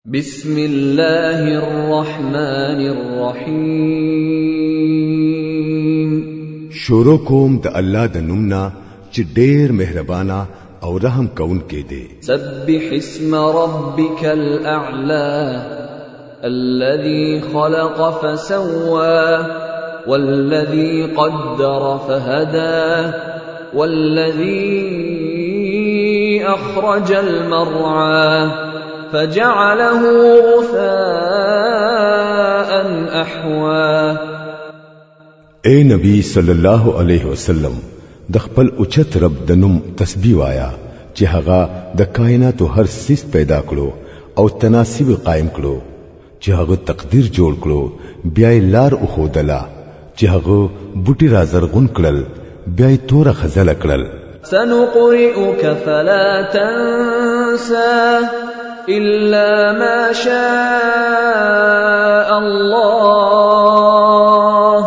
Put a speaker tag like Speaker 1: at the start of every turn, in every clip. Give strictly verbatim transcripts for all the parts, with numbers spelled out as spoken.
Speaker 1: بسم الله الرحمن الرحیم.
Speaker 2: شروع کوم د الله د نومنا چې ډېر مهربانا او رحم کون کې دی.
Speaker 1: سبح اسم ربك الاعلى الذي خلق فسوى والذي قدر فهدى والذي اخرج المرعى فجعله غثاء احوا.
Speaker 2: اے نبی صلی الله علیه وسلم د خپل اوچت رب د نوم تسبیح وایا چې هغه د کائناتو هر څه پیدا کړو او تناسب قائم کړو، چې هغه تقدیر جوړ کړو، بیا لار او خودلا چې هغه بوټي را زرغون کړل، بیا تور خزل کړل.
Speaker 1: سنقرئك فلا تنسى إلا ما شاء الله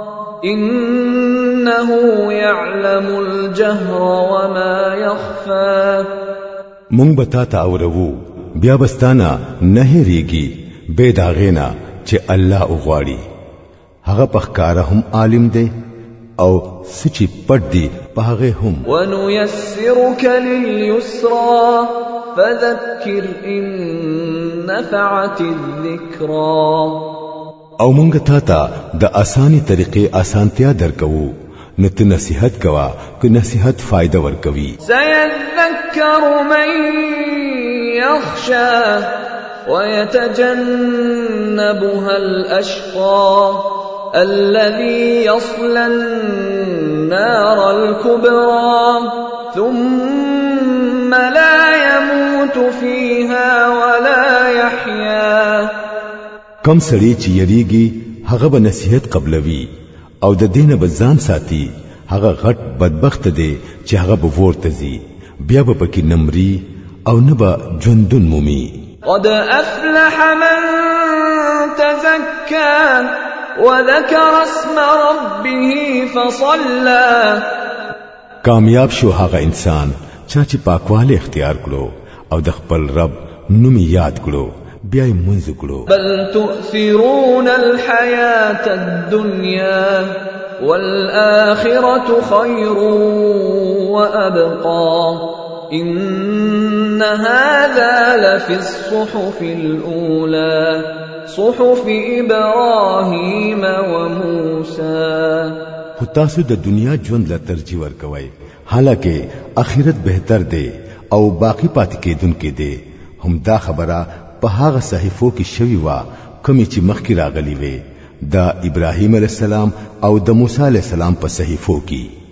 Speaker 1: إنه يعلم الجهر وما يخفى.
Speaker 2: مونږ به تا ته اورو، بیا بستانا نه ریږي بے داغینا چې الله وغواړي. هغه پخکاره هم عالم دی او سچي پټ دی په هغه هم.
Speaker 1: ونيسرك لليسرى فذكر إن نفعت الذكرى.
Speaker 2: او مونږ تا ته د اساني طریقې اسانتیا درکو، نو ته نصيحت کوا که نصيحت فائدہ ورکوي.
Speaker 1: سيذكر من يخشى ويتجنبها الأشقى الذي يصلى النار الكبرى ثم لا يموت فيها ولا يحيا.
Speaker 2: کم سړی چې یریږي هغه به نصیحت قبلوي او د دینه به ځان ساتي. هغه غټ بدبخت دی چې هغه به ورته ځي، بیا به پکې نمري او نه به ژوندون مومي.
Speaker 1: قد أفلح من تزكى وذكر اسم ربه فصلى.
Speaker 2: کامیاب شو هغه انسان چې پاکواله اختیار کړو او د خپل رب نوم یاد کړو، بیا یې منځ کړو.
Speaker 1: بل تؤثرون الحياة الدنيا والآخرة خير وأبقى إن هذا لفي الصحف الأولى صحف إبراهيم وموسى.
Speaker 2: خو تاسو د دنیا ژوند لا ترجیح ورکوي، حالکه آخرت بهتر دی او باقی پاتې کېدونکې دی. هم دا خبره په هغه صحیفو کې شوی و کومې چې مخکې راغلي وي، د ابراهیم علیه السلام او د موسی علیه السلام په صحیفو کې.